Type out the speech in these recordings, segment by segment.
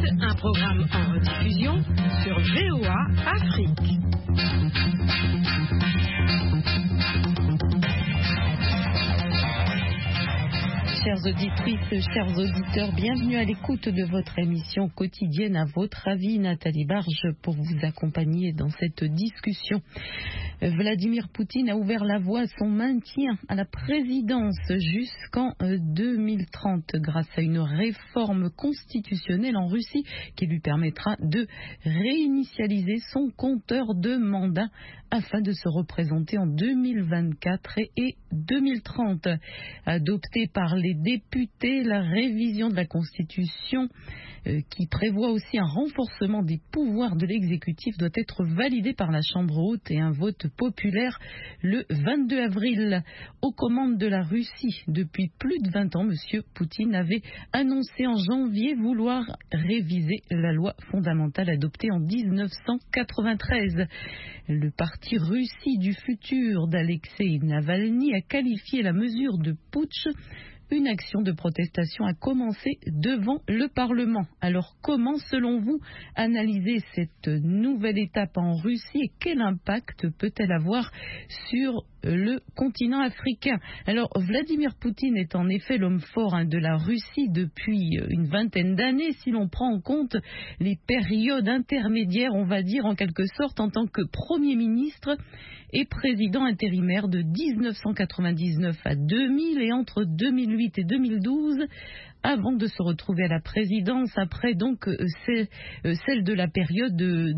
un programme en rediffusion sur VOA Afrique. Chères auditrices, chers auditeurs, bienvenue à l'écoute de votre émission quotidienne À votre avis, Nathalie Barge pour vous accompagner dans cette discussion. Vladimir Poutine a ouvert la voie à son maintien à la présidence jusqu'en 2030 grâce à une réforme constitutionnelle en Russie qui lui permettra de réinitialiser son compteur de mandat afin de se représenter en 2024 et 2030. Adoptée par les députés, la révision de la Constitution qui prévoit aussi un renforcement des pouvoirs de l'exécutif doit être validée par la Chambre haute et un vote populaire le 22 avril. Aux commandes de la Russie depuis plus de 20 ans, M. Poutine avait annoncé en janvier vouloir réviser la loi fondamentale adoptée en 1993. Le parti Russie du futur d'Alexeï Navalny a qualifié la mesure de putsch. Une action de protestation a commencé devant le Parlement. Alors comment, selon vous, analyser cette nouvelle étape en Russie et quel impact peut-elle avoir sur le continent africain? Alors Vladimir Poutine est en effet l'homme fort de la Russie depuis une vingtaine d'années, si l'on prend en compte les périodes intermédiaires, on va dire en quelque sorte, en tant que Premier ministre et président intérimaire de 1999 à 2000 et entre 2008 et 2012, avant de se retrouver à la présidence après donc celle de la période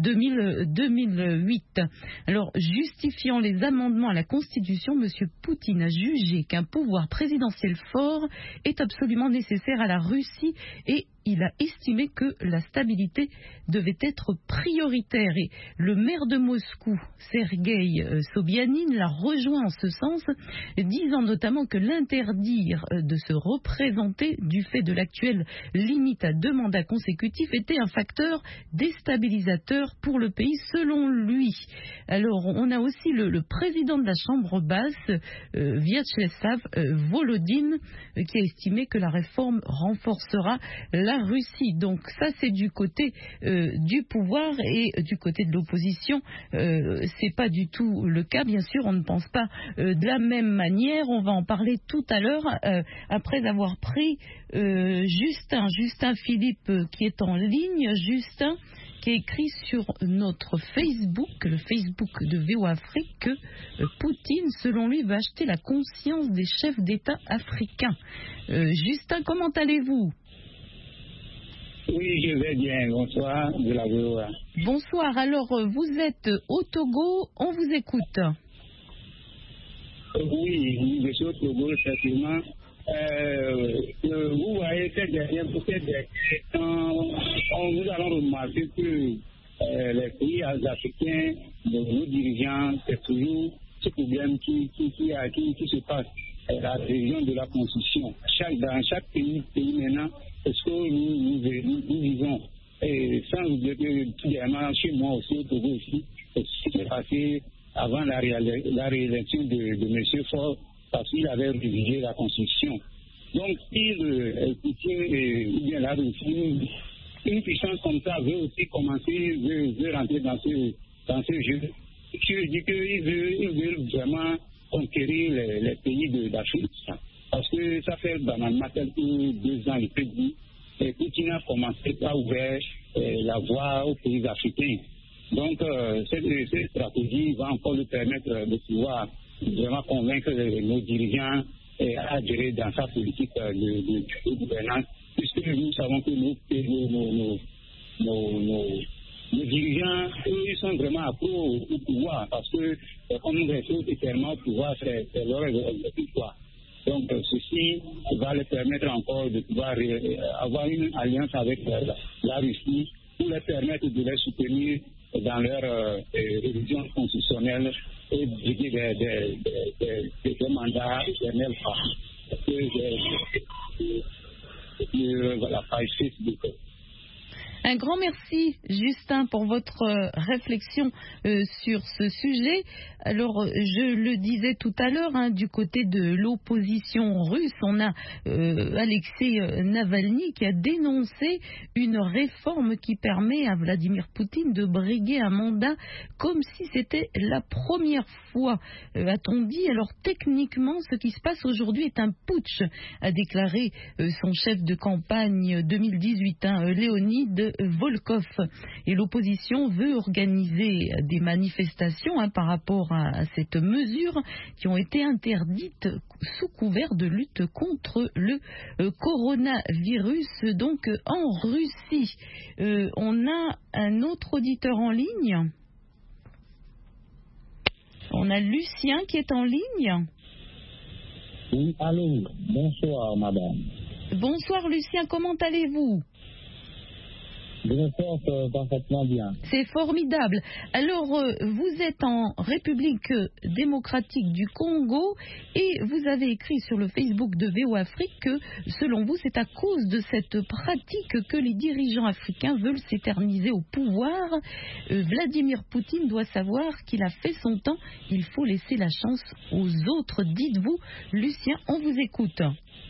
2008. Alors, justifiant les amendements à la Constitution, M. Poutine a jugé qu'un pouvoir présidentiel fort est absolument nécessaire à la Russie et il a estimé que la stabilité devait être prioritaire. Et le maire de Moscou, Sergueï Sobyanin, l'a rejoint en ce sens, disant notamment que l'interdire de se représenter du fait de l'actuelle limite à 2 mandats consécutifs était un facteur déstabilisateur pour le pays, selon lui. Alors, on a aussi le président de la Chambre basse, Vyacheslav Volodine, qui a estimé que la réforme renforcera la Russie. Donc ça, c'est du côté du pouvoir et du côté de l'opposition. C'est pas du tout le cas, bien sûr, on ne pense pas de la même manière. On va en parler tout à l'heure après avoir pris Justin Philippe qui est en ligne. Justin, qui a écrit sur notre Facebook, le Facebook de VOA Afrique, que Poutine, selon lui, va acheter la conscience des chefs d'État africains. Justin, comment allez-vous? Oui, je vais bien. Bonsoir de la VOA. Bonsoir. Alors, vous êtes au Togo, on vous écoute. Oui, je suis au Togo, effectivement. Vous voyez, cette dernière, nous allons remarquer que les pays africains, nos dirigeants, c'est toujours ce problème qui se passe. La révision de la Constitution. Dans chaque pays maintenant, est-ce que nous vivons, sans oublier que tout dernièrement, chez moi aussi, au Togo aussi, ce qui s'est passé avant la réélection de M. Faure, parce qu'il avait révisé la Constitution. Donc, si Poutine ou bien la Russie, une puissance comme ça veut aussi commencer, veut rentrer dans ce jeu, je dis qu'il veut vraiment conquérir les pays d'Afrique. Parce que ça fait banalement quelques 2 ans et plus, et Poutine a commencé à ouvrir la voie aux pays africains. Donc, cette stratégie va encore lui permettre de pouvoir vraiment convaincre nos dirigeants à adhérer dans sa politique de gouvernance, puisque nous savons que nos dirigeants, eux, ils sont vraiment accros au pouvoir, parce que comme nous restons éternellement au pouvoir, c'est leur objectif. Donc, ceci va leur permettre encore de pouvoir avoir une alliance avec la Russie pour leur permettre de les soutenir dans leur révision constitutionnelle et briguer des mandats éternels. Voilà, page Facebook. Un grand merci, Justin, pour votre réflexion sur ce sujet. Alors, je le disais tout à l'heure, du côté de l'opposition russe, on a Alexei Navalny qui a dénoncé une réforme qui permet à Vladimir Poutine de briguer un mandat comme si c'était la première fois, a-t-on dit. Alors, techniquement, ce qui se passe aujourd'hui est un putsch, a déclaré son chef de campagne 2018, Léonid Volkov. Et l'opposition veut organiser des manifestations par rapport à cette mesure qui ont été interdites sous couvert de lutte contre le coronavirus, donc en Russie. On a un autre auditeur en ligne. On a Lucien qui est en ligne. Oui, allô, bonsoir madame. Bonsoir Lucien, comment allez-vous? Je me porte parfaitement bien. C'est formidable. Alors, vous êtes en République démocratique du Congo et vous avez écrit sur le Facebook de VO Afrique que, selon vous, c'est à cause de cette pratique que les dirigeants africains veulent s'éterniser au pouvoir. Vladimir Poutine doit savoir qu'il a fait son temps. Il faut laisser la chance aux autres. Dites-vous, Lucien, on vous écoute.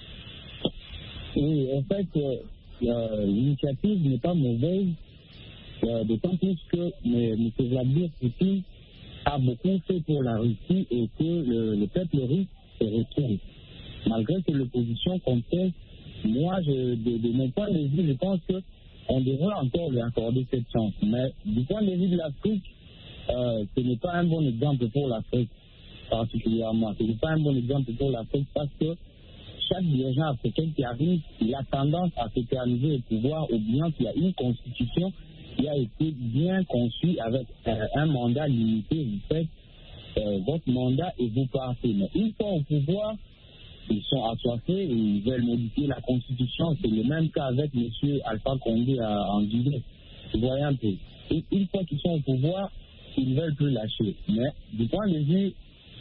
Oui, en fait... l'initiative n'est pas mauvaise, d'autant plus que M. Vladimir Poutine a beaucoup fait pour la Russie et que le peuple russe se retourne. Malgré que l'opposition conteste, moi, de mon point de vue, je pense qu'on devrait encore lui accorder cette chance. Mais du point de vue de l'Afrique, ce n'est pas un bon exemple pour l'Afrique, particulièrement. Ce n'est pas un bon exemple pour l'Afrique parce que chaque dirigeant africain qui arrive, il a tendance à s'éterniser au pouvoir, ou bien qu'il y a une constitution qui a été bien conçue avec un mandat limité. Vous faites votre mandat et vous partez. Mais une fois au pouvoir, ils sont assoiffés et ils veulent modifier la constitution. C'est le même cas avec M. Alpha Condé en Guinée. Vous voyez un peu. Et une fois qu'ils sont au pouvoir, ils ne veulent plus lâcher. Mais du point de vue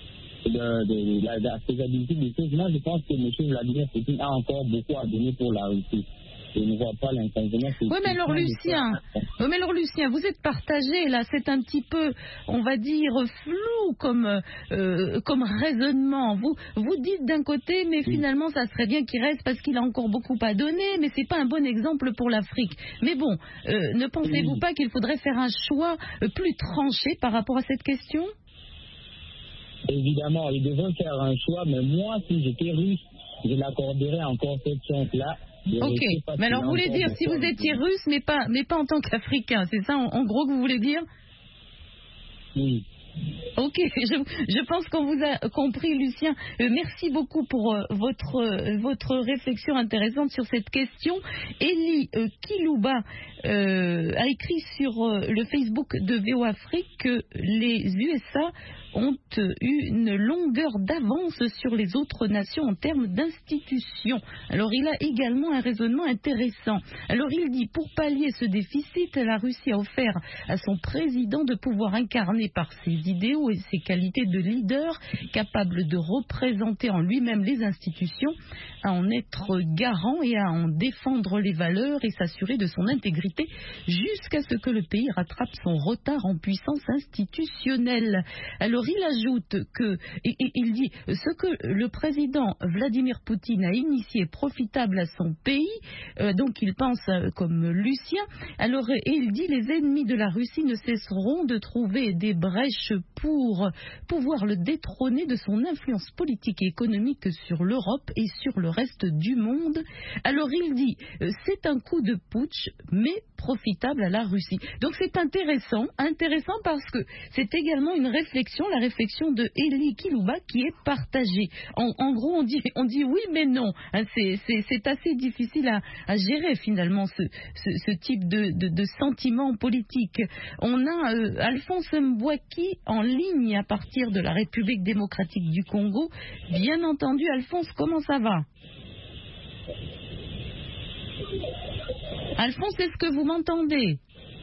de la faisabilité des choses, moi je pense que M. Vladimir Poutine a encore beaucoup à donner pour la Russie. Je ne vois pas l'inconvénient. Oui, mais alors Lucien, vous êtes partagé là, c'est un petit peu, on va dire, flou comme raisonnement. Vous dites d'un côté, mais finalement ça serait bien qu'il reste parce qu'il a encore beaucoup à donner, mais c'est pas un bon exemple pour l'Afrique. Mais bon, ne pensez-vous pas qu'il faudrait faire un choix plus tranché par rapport à cette question? Évidemment, il devrait faire un choix, mais moi, si j'étais russe, je l'accorderais encore cette chance-là. Ok, mais alors vous voulez dire si vous étiez russe, mais pas en tant qu'Africain, c'est ça en gros que vous voulez dire? Oui. Ok, je pense qu'on vous a compris, Lucien. Merci beaucoup pour votre réflexion intéressante sur cette question. Elie Kilouba a écrit sur le Facebook de VO Afrique que les USA ont eu une longueur d'avance sur les autres nations en termes d'institutions. Alors il a également un raisonnement intéressant. Alors il dit, pour pallier ce déficit, la Russie a offert à son président de pouvoir incarner par ses idéaux et ses qualités de leader, capable de représenter en lui-même les institutions, à en être garant et à en défendre les valeurs et s'assurer de son intégrité jusqu'à ce que le pays rattrape son retard en puissance institutionnelle. Alors il ajoute que, il dit, ce que le président Vladimir Poutine a initié est profitable à son pays, donc il pense comme Lucien. Alors, et il dit, les ennemis de la Russie ne cesseront de trouver des brèches pour pouvoir le détrôner de son influence politique et économique sur l'Europe et sur le reste du monde. Alors il dit, c'est un coup de putsch, mais profitable à la Russie. Donc c'est intéressant parce que c'est également une réflexion, la réflexion de Elie Kilouba qui est partagée. En gros, on dit oui mais non. C'est assez difficile à gérer finalement ce type de sentiment politique. On a Alphonse Mbouaki en ligne à partir de la République démocratique du Congo. Bien entendu, Alphonse, comment ça va? Alphonse, est-ce que vous m'entendez?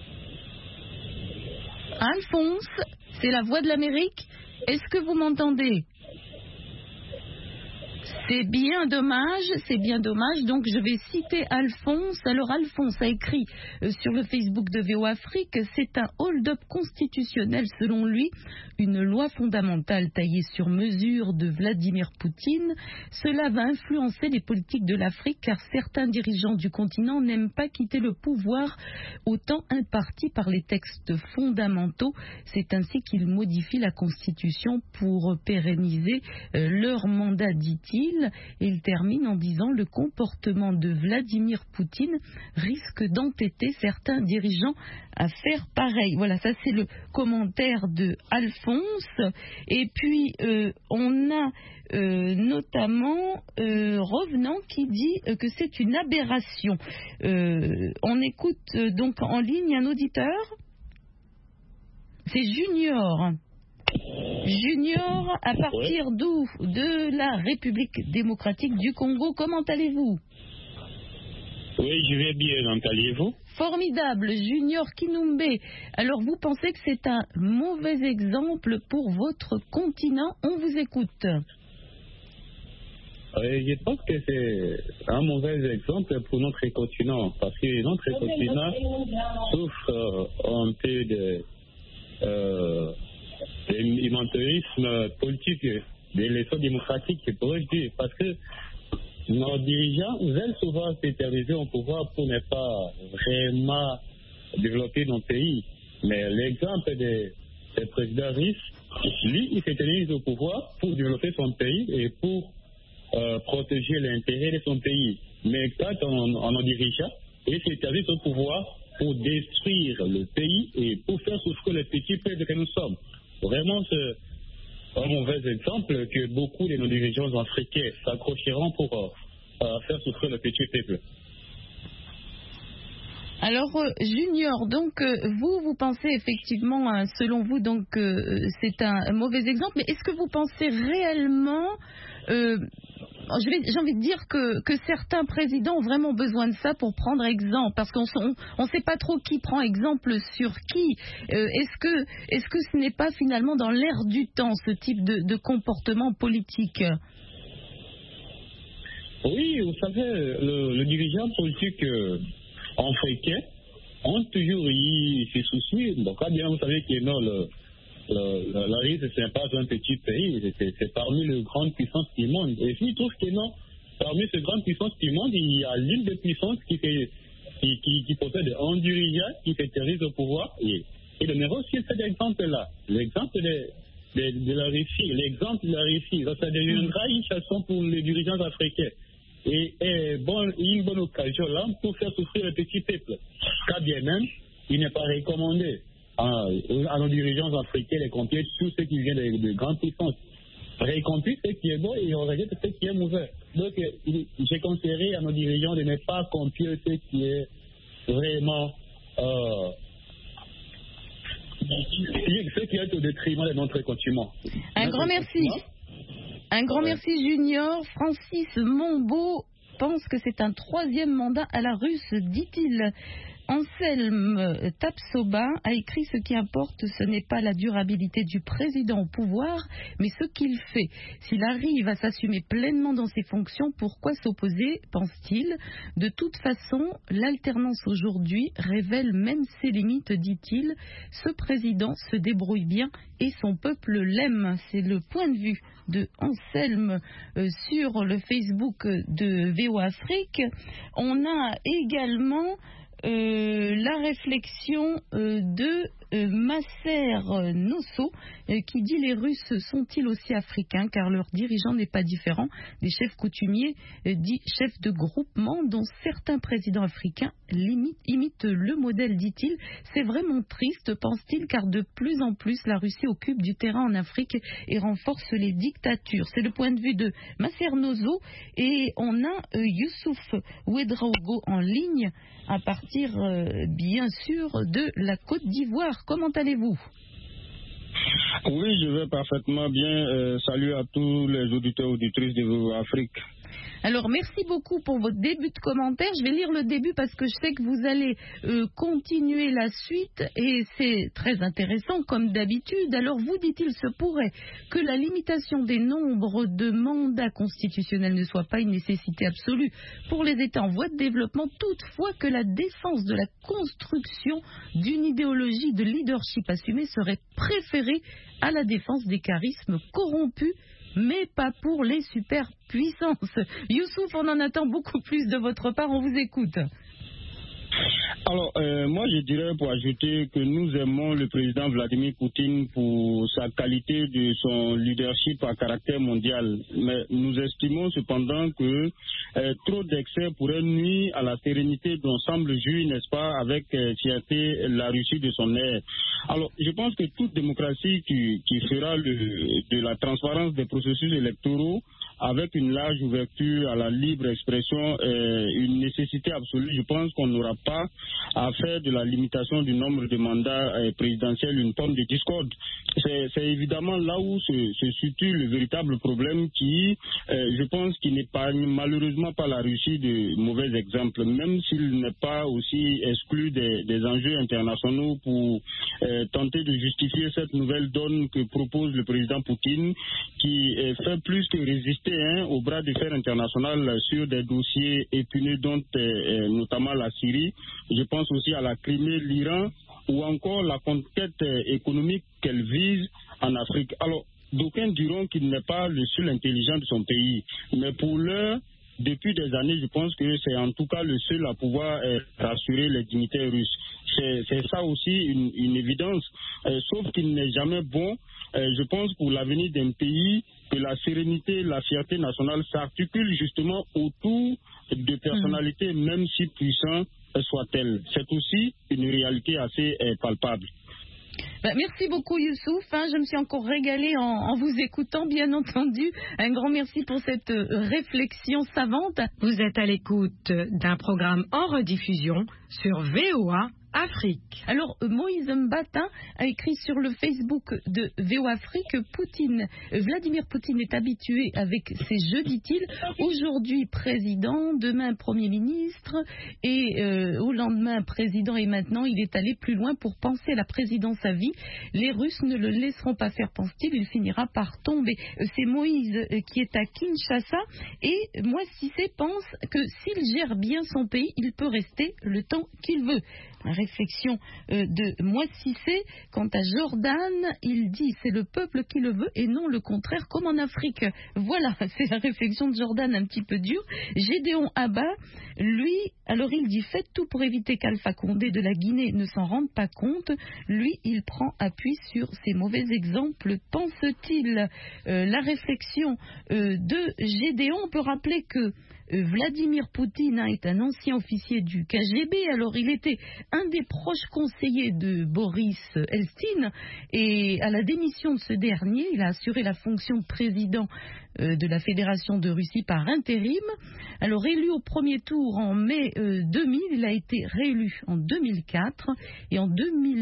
Alphonse, c'est la voix de l'Amérique. Est-ce que vous m'entendez? C'est bien dommage. Donc je vais citer Alphonse. Alors Alphonse a écrit sur le Facebook de VO Afrique, c'est un hold-up constitutionnel selon lui, une loi fondamentale taillée sur mesure de Vladimir Poutine. Cela va influencer les politiques de l'Afrique car certains dirigeants du continent n'aiment pas quitter le pouvoir autant imparti par les textes fondamentaux. C'est ainsi qu'ils modifient la Constitution pour pérenniser leur mandat, dit-il. Et il termine en disant le comportement de Vladimir Poutine risque d'entêter certains dirigeants à faire pareil. Voilà, ça c'est le commentaire de Alphonse. Et puis on a notamment Revenant qui dit que c'est une aberration. On écoute donc en ligne un auditeur. C'est Junior. Junior, à partir d'où? De la République démocratique du Congo. Comment allez-vous? Oui, je vais bien. Comment allez-vous? Formidable, Junior Kinumbe. Alors vous pensez que c'est un mauvais exemple pour votre continent? On vous écoute. Je pense que c'est un mauvais exemple pour notre continent, parce que notre continent souffre un peu d'humanitarisme politique, d'élection démocratique, je pourrais dire, parce que nos dirigeants veulent souvent s'éterniser au pouvoir pour ne pas vraiment développer nos pays. Mais l'exemple des présidents russes, lui, il s'éternise au pouvoir pour développer son pays et pour protéger l'intérêt de son pays. Mais quand on dirigeant, il s'éternise au pouvoir pour détruire le pays et pour faire souffrir le petit peuple que nous sommes. Vraiment, c'est un mauvais exemple que beaucoup de nos dirigeants africains s'accrocheront pour faire souffrir le petit peuple. Alors, Junior, donc vous pensez effectivement, selon vous, donc c'est un mauvais exemple, mais est-ce que vous pensez réellement, j'ai envie de dire que certains présidents ont vraiment besoin de ça pour prendre exemple, parce qu'on ne sait pas trop qui prend exemple sur qui. Est-ce que ce n'est pas finalement dans l'air du temps, ce type de comportement politique? Oui, vous savez, le dirigeant politique africains ont toujours eu ces soucis. Donc, bien, vous savez que non, la Russie, ce n'est pas un petit pays, c'est parmi les grandes puissances du monde. Et je trouve que non, parmi ces grandes puissances du monde, il y a l'une des puissances qui possède un dirigeant qui s'éternise au pouvoir. Et donnerons aussi cet exemple-là, l'exemple de la Russie, l'exemple de la Russie. Ça deviendra une chanson pour les dirigeants africains. Et une bonne occasion là pour faire souffrir le petit peuple. Car bien même, il n'est pas recommandé à nos dirigeants africains de confier tout ce qui vient de grandes puissances. Récompensez ce qui est bon et on rejette ce qui est mauvais. Donc, j'ai conseillé à nos dirigeants de ne pas confier ce qui est vraiment ce qui est au détriment de notre continent. Un grand merci. Un grand merci, Junior. Francis Monbeau pense que c'est un troisième mandat à la russe, dit-il. Anselme Tapsoba a écrit « Ce qui importe, ce n'est pas la durabilité du président au pouvoir, mais ce qu'il fait. S'il arrive à s'assumer pleinement dans ses fonctions, pourquoi s'opposer, pense-t-il. De toute façon, l'alternance aujourd'hui révèle même ses limites, dit-il. Ce président se débrouille bien et son peuple l'aime. » C'est le point de vue de Anselme sur le Facebook de VO Afrique. On a également la réflexion de Masser Nosso qui dit les Russes sont-ils aussi africains car leur dirigeant n'est pas différent des chefs coutumiers dits chefs de groupement dont certains présidents africains imitent le modèle, dit-il. C'est vraiment triste, pense-t-il, car de plus en plus la Russie occupe du terrain en Afrique et renforce les dictatures. C'est le point de vue de Masser Nosso et on a Youssouf Ouedraogo en ligne à partir bien sûr de la Côte d'Ivoire. Comment allez-vous? Oui, je vais parfaitement bien. Salut à tous les auditeurs et auditrices de VO Afrique. Alors, merci beaucoup pour votre début de commentaire. Je vais lire le début parce que je sais que vous allez continuer la suite et c'est très intéressant comme d'habitude. Alors, vous, dit-il, se pourrait que la limitation des nombres de mandats constitutionnels ne soit pas une nécessité absolue pour les États en voie de développement, toutefois que la défense de la construction d'une idéologie de leadership assumée serait préférée à la défense des charismes corrompus, mais pas pour les superpuissances. Youssouf, on en attend beaucoup plus de votre part, on vous écoute. Alors, moi je dirais pour ajouter que nous aimons le président Vladimir Poutine pour sa qualité de son leadership à caractère mondial. Mais nous estimons cependant que trop d'excès pourrait nuire à la sérénité dont semble jouir, n'est-ce pas, avec fierté la Russie de son air. Alors, je pense que toute démocratie qui fera de la transparence des processus électoraux avec une large ouverture à la libre expression, une nécessité absolue. Je pense qu'on n'aura pas à faire de la limitation du nombre de mandats présidentiels une forme de discorde. C'est évidemment là où se situe le véritable problème qui, je pense, qui n'épargne malheureusement pas la Russie de mauvais exemples, même s'il n'est pas aussi exclu des enjeux internationaux pour tenter de justifier cette nouvelle donne que propose le président Poutine, qui fait plus que résister au bras de fer international sur des dossiers épineux dont notamment la Syrie. Je pense aussi à la Crimée, l'Iran ou encore la conquête économique qu'elle vise en Afrique. Alors, d'aucuns diront qu'il n'est pas le seul intelligent de son pays, mais pour l'heure, depuis des années, je pense que c'est en tout cas le seul à pouvoir rassurer les dignitaires russes. C'est ça aussi une évidence, sauf qu'il n'est jamais bon, je pense, pour l'avenir d'un pays, que la sérénité, la fierté nationale s'articulent justement autour de personnalités, même si puissantes soient-elles. C'est aussi une réalité assez palpable. Merci beaucoup Youssouf, je me suis encore régalée en vous écoutant, bien entendu. Un grand merci pour cette réflexion savante. Vous êtes à l'écoute d'un programme en rediffusion sur VOA Afrique. Alors, Moïse Mbatin a écrit sur le Facebook de VOA Afrique que Vladimir Poutine est habitué avec ses jeux, dit-il. Aujourd'hui président, demain Premier ministre et au lendemain président, et maintenant il est allé plus loin pour penser à la présidence à vie. Les Russes ne le laisseront pas faire, pense-t-il, il finira par tomber. C'est Moïse qui est à Kinshasa et moi, Cissé pense que s'il gère bien son pays, il peut rester le temps qu'il veut. La réflexion de Moississé. Quant à Jordan, il dit c'est le peuple qui le veut et non le contraire comme en Afrique. Voilà, c'est la réflexion de Jordan un petit peu dure. Gédéon Abba, lui, alors il dit faites tout pour éviter qu'Alpha Condé de la Guinée ne s'en rende pas compte. Lui, il prend appui sur ces mauvais exemples, pense-t-il. La réflexion de Gédéon, on peut rappeler que Vladimir Poutine est un ancien officier du KGB, alors il était un des proches conseillers de Boris Eltsine et à la démission de ce dernier, il a assuré la fonction de président de la Fédération de Russie par intérim. Alors élu au premier tour en mai 2000, il a été réélu en 2004 et en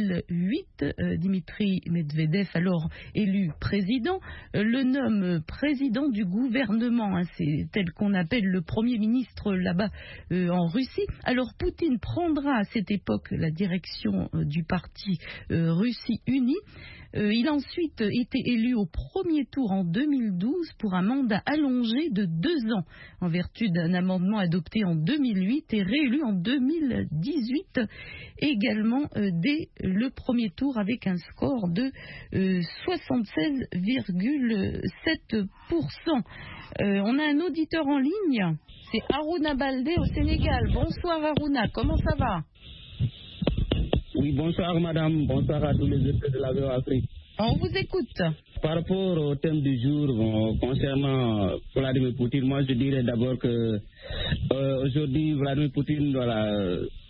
2008, Dimitri Medvedev, alors élu président, le nomme président du gouvernement, c'est tel qu'on appelle le Premier ministre là-bas en Russie. Alors Poutine prendra à cette époque la direction du parti Russie Unie. Il a ensuite été élu au premier tour en 2012 pour un mandat allongé de 2 ans en vertu d'un amendement adopté en 2008 et réélu en 2018 également dès le premier tour avec un score de 76,7%. On a un auditeur en ligne, c'est Harouna Baldé au Sénégal. Bonsoir Harouna, comment ça va ? Oui, bonsoir madame, bonsoir à tous les auditeurs de la VOA Afrique. On vous écoute. Par rapport au thème du jour concernant Vladimir Poutine, moi je dirais d'abord que aujourd'hui Vladimir Poutine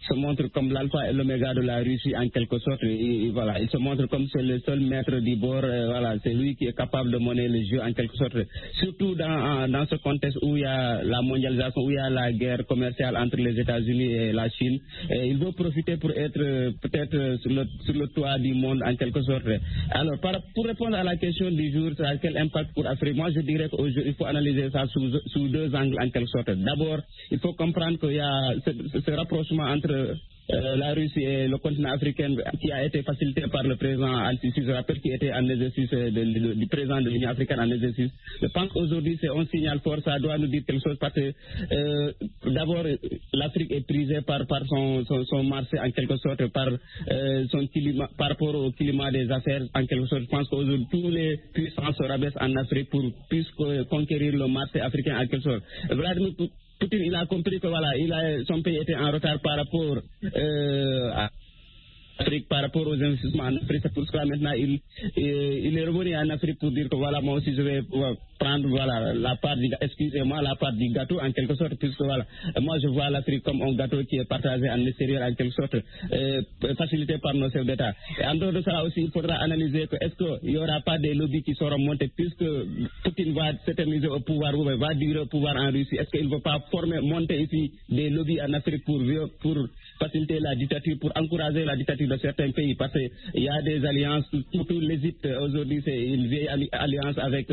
se montre comme l'alpha et l'oméga de la Russie en quelque sorte. Et voilà, il se montre comme c'est le seul maître du bord. Voilà, c'est lui qui est capable de mener le jeu en quelque sorte. Surtout dans ce contexte où il y a la mondialisation, où il y a la guerre commerciale entre les États-Unis et la Chine. Et il veut profiter pour être peut-être sur le toit du monde en quelque sorte. Alors, pour répondre à la question du jour, quel impact pour l'Afrique, moi je dirais qu'il faut analyser ça sous deux angles en quelque sorte. D'abord, il faut comprendre qu'il y a ce rapprochement entre la Russie et le continent africain qui a été facilité par le président Al-Sisi, je rappelle qu'il était en exercice du président de l'Union africaine en exercice. Je pense qu'aujourd'hui c'est un signal fort, ça doit nous dire quelque chose parce que d'abord l'Afrique est prisée par son marché en quelque sorte, par son climat, par rapport au climat des affaires en quelque sorte. Je pense qu'aujourd'hui tous les puissances se rabaissent en Afrique pour plus conquérir le marché africain en quelque sorte. Vladimir Poutine, il a compris que voilà, son pays était en retard par rapport à Afrique, par rapport aux investissements en Afrique. C'est pour cela maintenant il est revenu en Afrique pour dire que voilà, moi aussi je vais prendre voilà la part du gâteau en quelque sorte, puisque voilà, moi je vois l'Afrique comme un gâteau qui est partagé en extérieur en quelque sorte, facilité par nos chefs d'État. Et en dehors de ça aussi, il faudra analyser que est-ce qu'il n'y aura pas des lobbies qui seront montés, puisque Poutine va s'éterniser au pouvoir ou va durer au pouvoir en Russie. Est-ce qu'il ne va pas monter ici des lobbies en Afrique pour faciliter la dictature, pour encourager la dictature de certains pays, parce qu'il y a des alliances, surtout l'Égypte aujourd'hui c'est une vieille alliance avec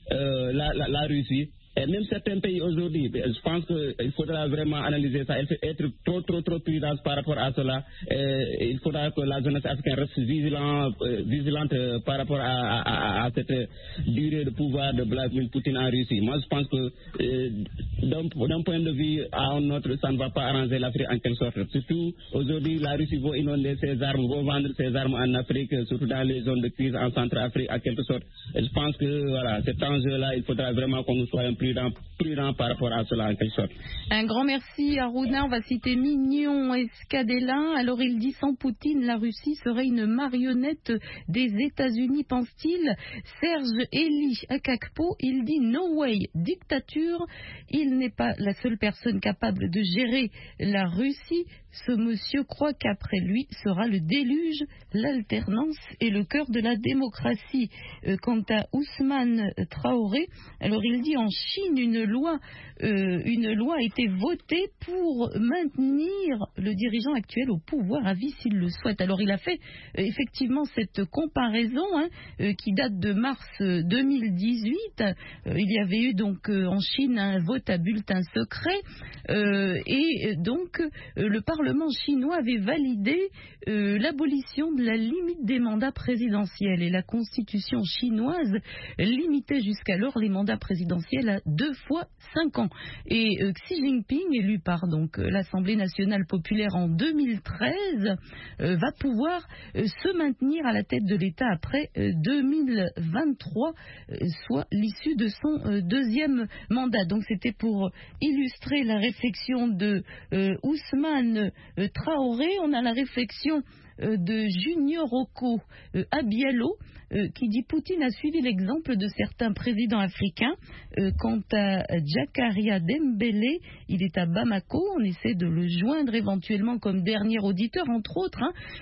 la Russie. Et même certains pays aujourd'hui, je pense qu'il faudra vraiment analyser ça, être trop prudent par rapport à cela. Il faudra que la jeunesse africaine reste vigilante par rapport à cette durée de pouvoir de Vladimir Poutine en Russie. Moi, je pense que d'un point de vue à un autre, ça ne va pas arranger l'Afrique en quelque sorte. Surtout aujourd'hui, la Russie va inonder ses armes, va vendre ses armes en Afrique, surtout dans les zones de crise en Centrafrique en quelque sorte. Et je pense que voilà, cet enjeu-là, il faudra vraiment qu'on soit un prudent par rapport à cela en quelque sorte. Un grand merci Aruna. On va citer Mignon Escadelin. Alors il dit sans Poutine, la Russie serait une marionnette des États-Unis, pense-t-il. Serge Eli Akakpo, il dit no way, dictature. Il n'est pas la seule personne capable de gérer la Russie. Ce monsieur croit qu'après lui sera le déluge, l'alternance et le cœur de la démocratie. Quant à Ousmane Traoré, alors il dit en Chine une loi a été votée pour maintenir le dirigeant actuel au pouvoir à vie s'il le souhaite. Alors il a fait effectivement cette comparaison qui date de mars 2018. Il y avait eu donc en Chine un vote à bulletin secret et donc le Parlement chinois avait validé l'abolition de la limite des mandats présidentiels et la constitution chinoise limitait jusqu'alors les mandats présidentiels à 2 fois 5 ans. Et Xi Jinping, élu par donc l'Assemblée nationale populaire en 2013, va pouvoir se maintenir à la tête de l'État après 2023, soit l'issue de son deuxième mandat. Donc c'était pour illustrer la réflexion de Ousmane Traoré. On a la réflexion de Junior Oko Abielo qui dit Poutine a suivi l'exemple de certains présidents africains. Quant à Jakaria Dembélé, il est à Bamako, on essaie de le joindre éventuellement comme dernier auditeur entre autres.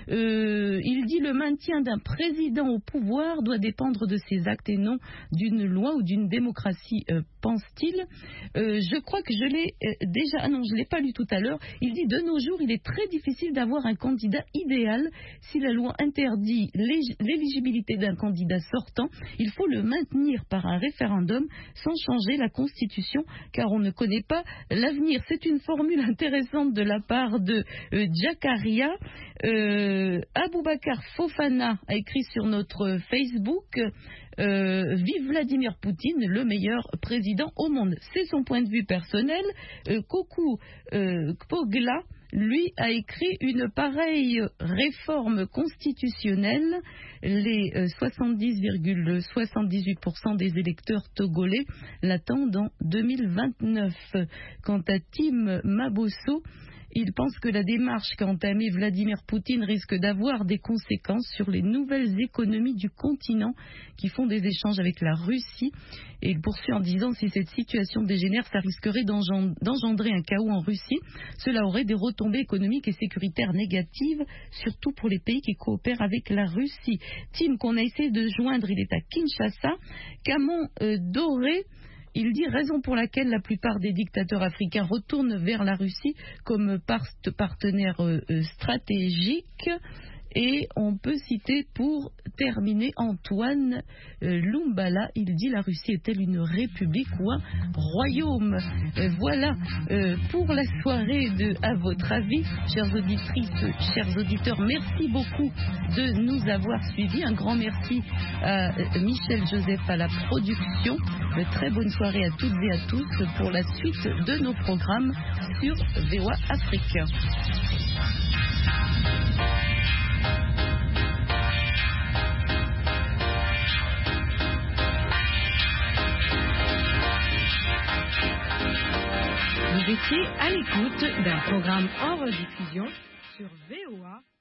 Il dit le maintien d'un président au pouvoir doit dépendre de ses actes et non d'une loi ou d'une démocratie, pense-t-il. Je crois que je l'ai déjà, non je ne l'ai pas lu tout à l'heure. Il dit de nos jours il est très difficile d'avoir un candidat idéal. Si la loi interdit l'éligibilité d'un candidat sortant, il faut le maintenir par un référendum sans changer la Constitution, car on ne connaît pas l'avenir. C'est une formule intéressante de la part de Jakaria. Aboubakar Fofana a écrit sur notre Facebook vive Vladimir Poutine, le meilleur président au monde. C'est son point de vue personnel. Koku Kpogla, lui, a écrit une pareille réforme constitutionnelle. Les 70,78% des électeurs togolais l'attendent en 2029. Quant à Tim Mabosso, Il pense que la démarche qu'a entamée Vladimir Poutine risque d'avoir des conséquences sur les nouvelles économies du continent qui font des échanges avec la Russie. Et il poursuit en disant si cette situation dégénère, ça risquerait d'engendrer un chaos en Russie. Cela aurait des retombées économiques et sécuritaires négatives, surtout pour les pays qui coopèrent avec la Russie. Tim, qu'on a essayé de joindre, il est à Kinshasa. Camon Doré, il dit raison pour laquelle la plupart des dictateurs africains retournent vers la Russie comme partenaire stratégique. Et on peut citer pour terminer Antoine Lumbala. Il dit la Russie est-elle une république ou un royaume? Voilà pour la soirée de À votre avis, chères auditrices, chers auditeurs. Merci beaucoup de nous avoir suivis. Un grand merci à Michel Joseph à la production. Très bonne soirée à toutes et à tous pour la suite de nos programmes sur VOA Afrique. Vous étiez à l'écoute d'un programme en rediffusion sur VOA.